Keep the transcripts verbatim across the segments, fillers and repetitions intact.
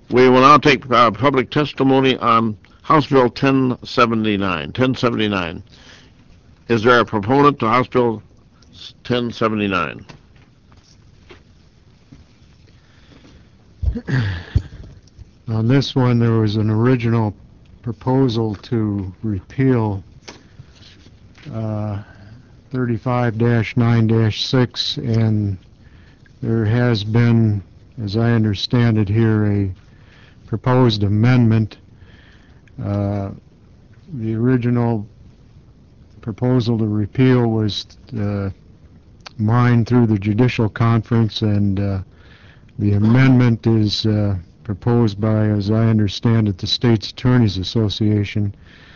We will now take uh, public testimony on House Bill ten seventy-nine. ten seventy-nine. Is there a proponent to House Bill ten seventy-nine? On this one, there was an original proposal to repeal uh, thirty-five dash nine dash six, and there has been, as I understand it here, a proposed amendment. Uh, the original proposal to repeal was uh, mined through the Judicial Conference, and uh, the amendment is uh, proposed by, as I understand it, the State's Attorneys Association.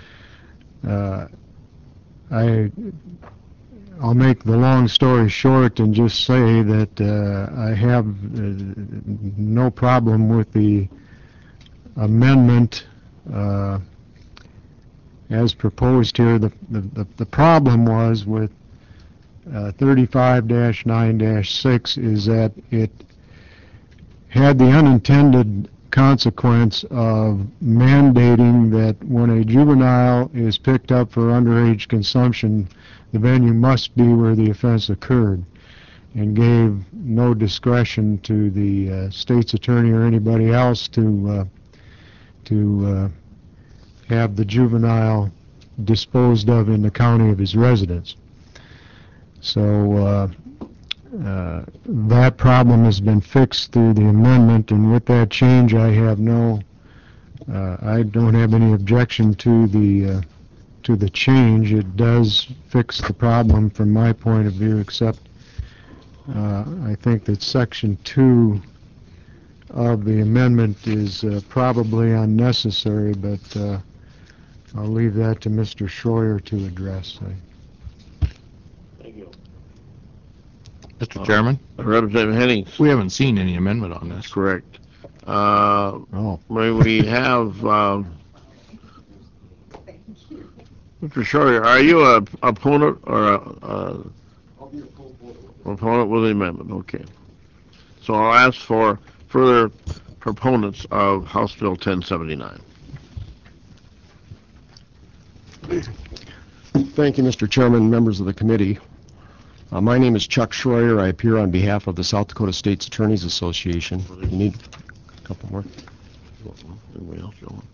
Uh, I, I'll make the long story short and just say that uh, I have uh, no problem with the amendment uh, as proposed here. The, the, the problem was with uh, thirty-five dash nine dash six is that it had the unintended consequence of mandating that when a juvenile is picked up for underage consumption, the venue must be where the offense occurred, and gave no discretion to the uh, state's attorney or anybody else to uh, to uh, have the juvenile disposed of in the county of his residence. So uh, uh, that problem has been fixed through the amendment, and with that change, I have no, uh, I don't have any objection to the uh, to the change. It does fix the problem from my point of view, except uh, I think that section two of the amendment is uh, probably unnecessary, but uh, I'll leave that to Mister Schroyer to address. Thank you. Mister Uh, Chairman? Representative Henning. We haven't seen any amendment on this. Correct. Uh, oh. We have um, Mister Schroyer, are you a opponent or a, a opponent with the amendment? Okay. So I'll ask for further proponents of House Bill ten seventy-nine. Thank you, Mister Chairman, members of the committee. Uh, my name is Chuck Schroyer. I appear on behalf of the South Dakota State's Attorneys Association. You need a couple more? Anybody else going?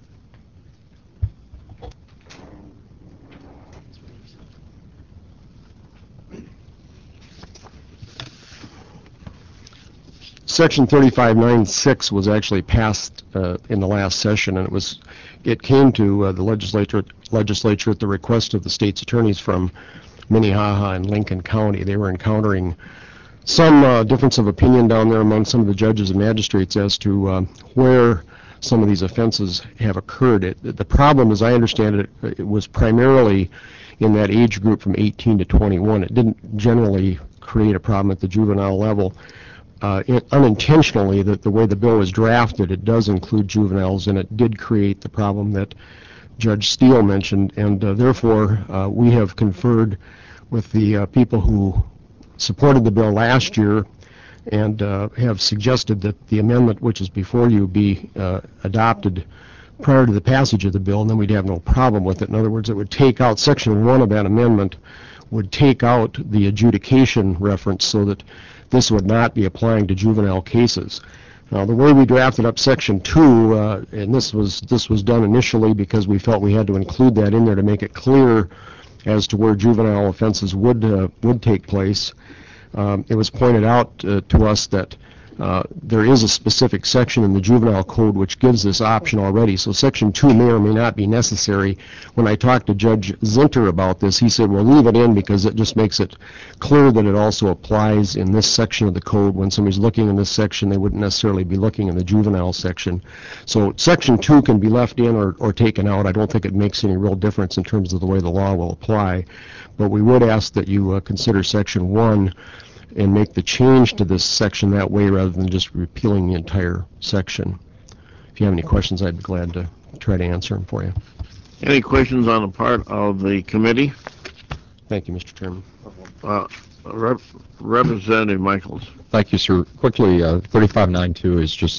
Section thirty-five ninety-six was actually passed uh, in the last session, and it was it came to uh, the legislature legislature at the request of the state's attorneys from Minnehaha and Lincoln County. They were encountering some uh, difference of opinion down there among some of the judges and magistrates as to uh, where some of these offenses have occurred. It, the problem, as I understand it, it was primarily in that age group from eighteen to twenty-one. It didn't generally create a problem at the juvenile level. Uh, it, unintentionally, that the way the bill was drafted, it does include juveniles, and it did create the problem that Judge Steele mentioned, and uh, therefore uh, we have conferred with the uh, people who supported the bill last year and uh, have suggested that the amendment which is before you be uh, adopted prior to the passage of the bill, and then we'd have no problem with it. In other words, it would take out section one of that amendment, would take out the adjudication reference so that this would not be applying to juvenile cases. Now, the way we drafted up section two, uh, and this was this was done initially because we felt we had to include that in there to make it clear as to where juvenile offenses would uh, would take place. Um, it was pointed out uh, to us that uh, there is a specific section in the juvenile code which gives this option already, so section two may or may not be necessary. When I talked to Judge Zinter about this, he said, well, leave it in because it just makes it clear that it also applies in this section of the code. When somebody's looking in this section, they wouldn't necessarily be looking in the juvenile section. So section two can be left in or, or taken out. I don't think it makes any real difference in terms of the way the law will apply, but we would ask that you uh, consider section one and make the change to this section that way rather than just repealing the entire section. If you have any questions, I'd be glad to try to answer them for you. Any questions on the part of the committee? Thank you, Mister Chairman. Uh, Rep Representative Michaels. Thank you, sir. Quickly, uh, thirty-five ninety-two is just the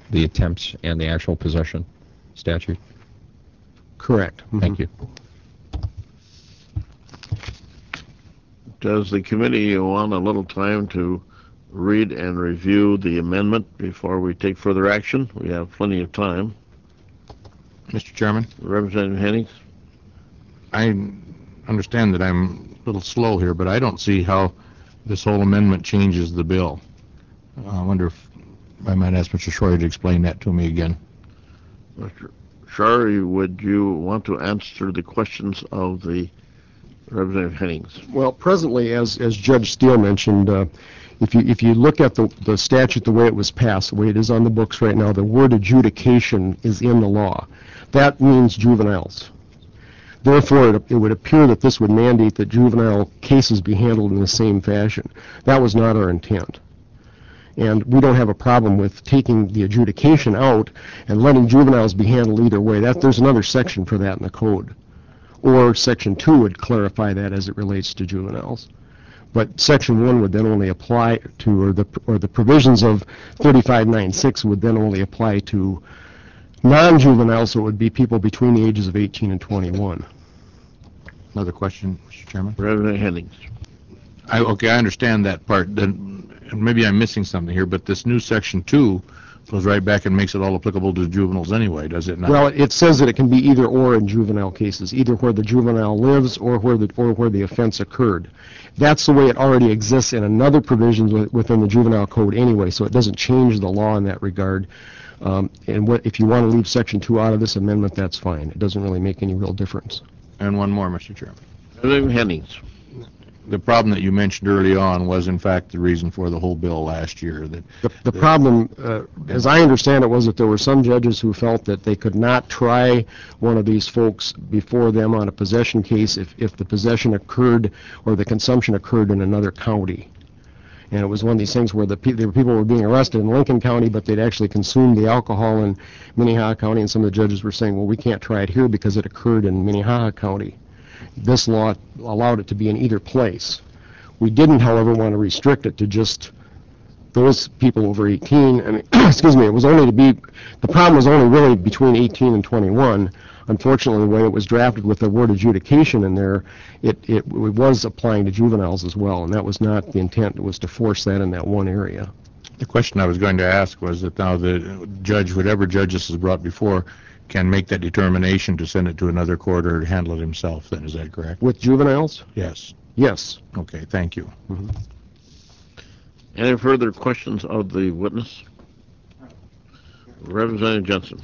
the attempts and the actual possession statute? Correct. Thank you. Does the committee want a little time to read and review the amendment before we take further action? We have plenty of time. Mister Chairman, Representative Hennings? I understand that I'm a little slow here, but I don't see how this whole amendment changes the bill. Uh, I wonder if I might ask Mister Schroyer to explain that to me again. Mister Schroyer, would you want to answer the questions of the Representative Hennings? Well, presently, as as Judge Steele mentioned, uh, if you if you look at the the statute the way it was passed, the way it is on the books right now, the word adjudication is in the law. That means juveniles. Therefore, it, it would appear that this would mandate that juvenile cases be handled in the same fashion. That was not our intent. And we don't have a problem with taking the adjudication out and letting juveniles be handled either way. That there's another section for that in the code. Or Section two would clarify that as it relates to juveniles. But Section one would then only apply to, or the or the provisions of thirty-five ninety-six would then only apply to non-juveniles, so it would be people between the ages of eighteen and twenty-one. Another question, Mister Chairman? Representative Hennings. I, okay, I understand that part. Then maybe I'm missing something here, but this new Section two goes right back and makes it all applicable to juveniles anyway, does it not? Well, it says that it can be either or in juvenile cases, either where the juvenile lives or where the or where the offense occurred. That's the way it already exists in another provision within the juvenile code anyway, so it doesn't change the law in that regard. Um, and what if you want to leave Section two out of this amendment, that's fine. It doesn't really make any real difference. And one more, Mister Chairman. Representative Hennings. The problem that you mentioned early on was, in fact, the reason for the whole bill last year. That The, the problem, uh, as I understand it, was that there were some judges who felt that they could not try one of these folks before them on a possession case if, if the possession occurred or the consumption occurred in another county. And it was one of these things where the pe there were people were being arrested in Lincoln County, but they'd actually consumed the alcohol in Minnehaha County, and some of the judges were saying, well, we can't try it here because it occurred in Minnehaha County. This law allowed it to be in either place. We didn't, however, want to restrict it to just those people over eighteen. I mean, excuse me, it was only to be, the problem was only really between eighteen and twenty-one. Unfortunately, the way it was drafted with the word adjudication in there, it, it, it was applying to juveniles as well, and that was not the intent. It was to force that in that one area. the question I was going to ask was that now the judge, whatever judge this is brought before, can make that determination to send it to another court or handle it himself, then, is that correct? With juveniles? Yes. Yes. Okay, thank you. Mm-hmm. Any further questions of the witness? Representative Jensen.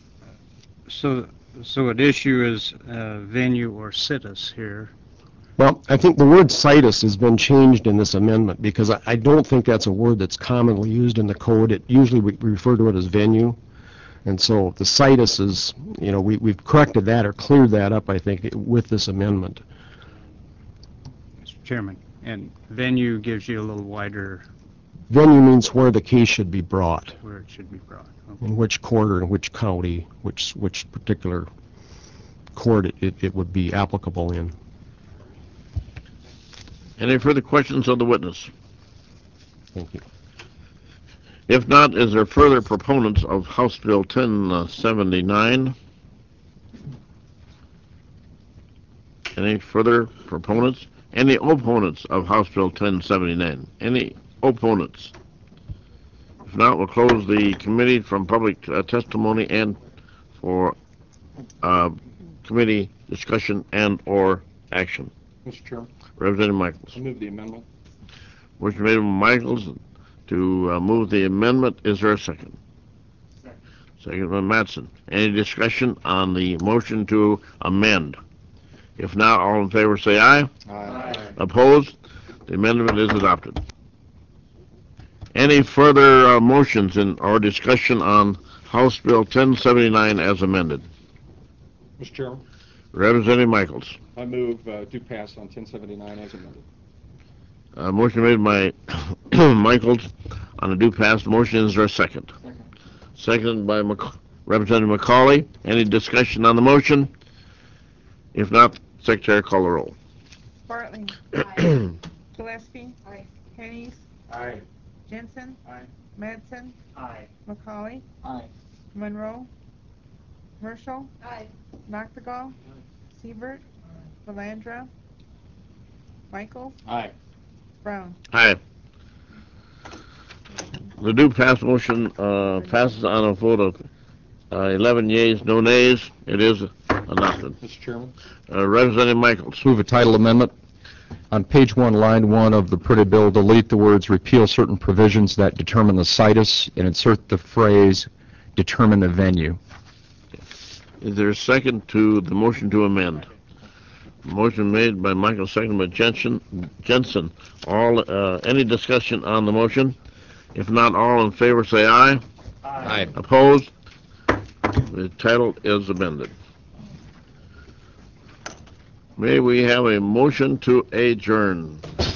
So, so at issue is uh, venue or situs here. Well, I think the word situs has been changed in this amendment because I, I don't think that's a word that's commonly used in the code. It usually we refer to it as venue. And so the situs is, you know, we, we've corrected that or cleared that up, I think, with this amendment. Mister Chairman, and venue gives you a little wider Venue means where the case should be brought, where it should be brought. Okay. in which court or in which county, which which particular court it, it, it would be applicable in. Any further questions of the witness? Thank you. If not, is there further proponents of House Bill ten seventy-nine? Any further proponents? Any opponents of House Bill ten seventy-nine? Any opponents? If not, we'll close the committee from public uh, testimony and for uh, committee discussion and or action. Mister Chairman, Representative Michaels. I move the amendment. Motion made by Michaels to uh, move the amendment. Is there a second? Second. Second by Mattson. Any discussion on the motion to amend? If not, all in favor say aye. Aye. Opposed? The amendment is adopted. Any further uh, motions in or discussion on House Bill ten seventy-nine as amended? Mister Chairman, Representative Michaels. I move uh, do pass on ten seventy-nine as amended. Uh, motion made by Michaels on a due pass motion. Is there a second? Second. Second by Mc Representative McCauley. Any discussion on the motion? If not, Secretary, call the roll. Bartley. Aye. Gillespie. Aye. Hennings. Aye. Jensen. Aye. Madsen. Aye. McCauley. Aye. Monroe. Herschel. Aye. Noctigal. Siebert. Valandra. Michael. Aye. Brown. Aye. The do pass motion uh, passes on a vote of uh, eleven yeas, no nays. It is adopted. Mister Chairman, Uh, Representative Michaels. Move a title amendment. On page one, line one of the printed bill, delete the words repeal certain provisions that determine the situs and insert the phrase determine the venue. Is there a second to the motion to amend? Motion made by Michael, second by Jensen. Jensen. All, uh, any discussion on the motion? If not, all in favor say aye. Aye. Opposed? The title is amended. May we have a motion to adjourn?